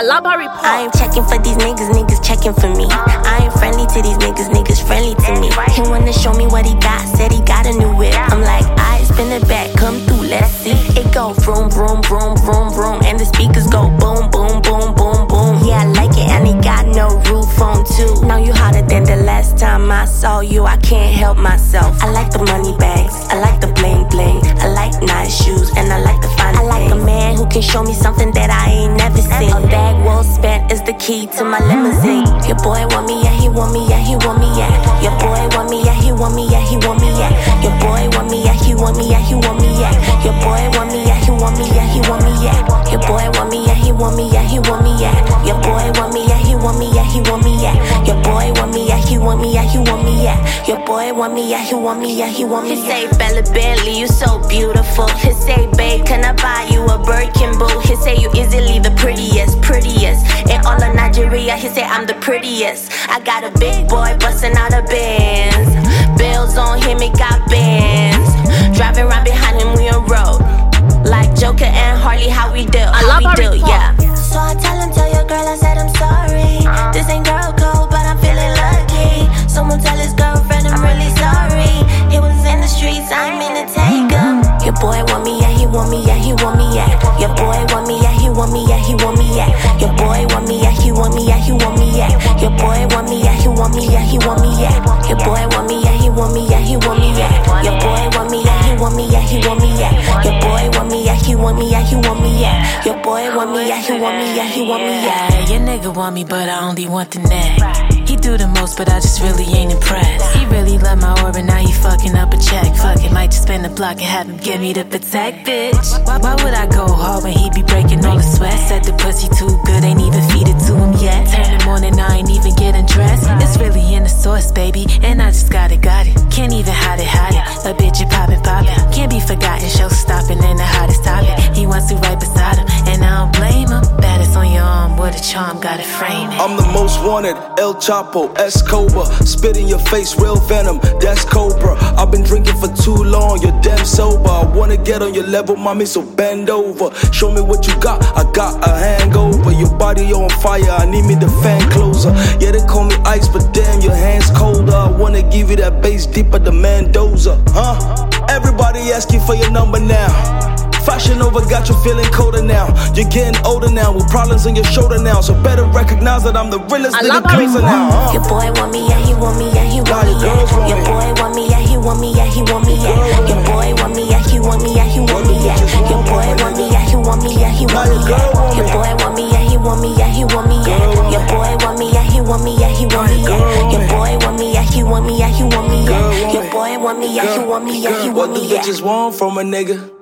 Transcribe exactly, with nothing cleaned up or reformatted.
Alaba report. I ain't checking for these niggas, niggas checking for me. I ain't friendly to these niggas, niggas friendly to me. He wanna show me what he got, said he got a new whip. I'm like, I spin it back, come through, let's see. It go vroom, vroom, vroom, vroom, vroom, and the speakers go boom, boom, boom, boom, boom. Yeah, I like it, and he got no roof on too. Now you hotter than the last time I saw you, I can't help myself. I like the money bags, I like the bling bling, I like nice shoes, and I like the fine I like things. A man who can show me something that I ain't never seen. A bag well spent is the key to my limousine. Your boy want me, yeah, he want me, yeah, he want me, yeah. Your boy want me, yeah, he want me, yeah, he want me, yeah. Your boy want me, yeah, he want me, yeah, he want me, yeah. Your boy want me, yeah, he want me, yeah, he want me, yeah. Your boy want me, yeah, he want me, yeah, he want me, yeah. Your boy want me, yeah, he want me, yeah, he want me, yeah. Your boy want me, yeah, he want me, yeah, he want me, yeah. Your boy want me, yeah, he want me, yeah, he want me. He say, Bella Bentley, you so beautiful. He say, babe, can I buy you a Birkin boot? He say, you easily the prettiest, prettiest. In all of Nigeria, he say, I'm the prettiest. I got a big boy busting out a Benz. Bills on him, it got bands. Driving around behind him, we on road. Like Joker and Harley, how we do, how we do, yeah. So I tell him, tell your girl I said I'm sorry. This ain't girl code, but I'm feeling lucky. Someone tell his girlfriend I'm really sorry. He was in the streets, I ain't mean to take him. Your boy want me, yeah, he want me, yeah, he want me, yeah. Your boy want me, yeah, he want me, yeah, he want me, yeah. Your boy want me, yeah, he want me, yeah, he want me, yeah. Your boy want me, yeah, he want me, yeah, he want me, yeah. Your boy want me, yeah, he want me, yeah, he want me, yeah. Your boy want me, yeah, he want me, yeah, he want me, yeah. Your boy want me, yeah, he want me, yeah, he want me, yeah. Your boy want me, yeah, he want me, yeah, he want me, yeah. Your nigga want me, but I only want the neck. He do the most, but I just really ain't impressed. He really love my orbit, now he fucking up a check. Fuck it, might just spin the block and have him give me the protect, bitch. Why, why would I go hard when he be breaking all the sweat? Said the pussy too good, ain't even feed it to him yet. Turn the morning, I ain't even getting dressed. It's really in the source, baby, and I just got it, got it. Can't even hide it, hide it. A bitch, you poppin', poppin'. Can't be forgotten, show stopping in the hottest topic. He wants to right beside him, and I don't blame him. Baddest on your arm, what a charm, gotta frame it. I'm the most wanted, El Chapo, Escobar. Spit in your face, real venom, that's Cobra. I've been drinking for too long, you're damn sober. I wanna get on your level, mommy, so bend over. Show me what you got, I got a hangover. Your body on fire, I need me the fan closer. Yeah, they call me ice, but damn, your hands colder. I wanna give you that bass deeper than Mendoza, huh? Everybody asking for your number now. Fashion over got you feeling colder now. You're getting older now with problems on your shoulder now. So better recognize that I'm the realest nigga closer now, huh? Your boy want me, yeah, he want me, yeah, he want me, yeah. Your boy want me, yeah, he want me, yeah, he want me, yeah. Your boy want me, yeah, he want me, yeah, he want me, yeah. Your boy want me, yeah, he want me, yeah, he want me, yeah. Your boy want me, yeah, he want me, yeah, he want me, yeah. Your boy want me, yeah, he want me, yeah, he want me, yeah. Your boy want me, yeah, he want me, yeah, he want me, yeah. Your boy want me, yeah, he want me, yeah, he want me, yeah. What do bitches want from a nigga?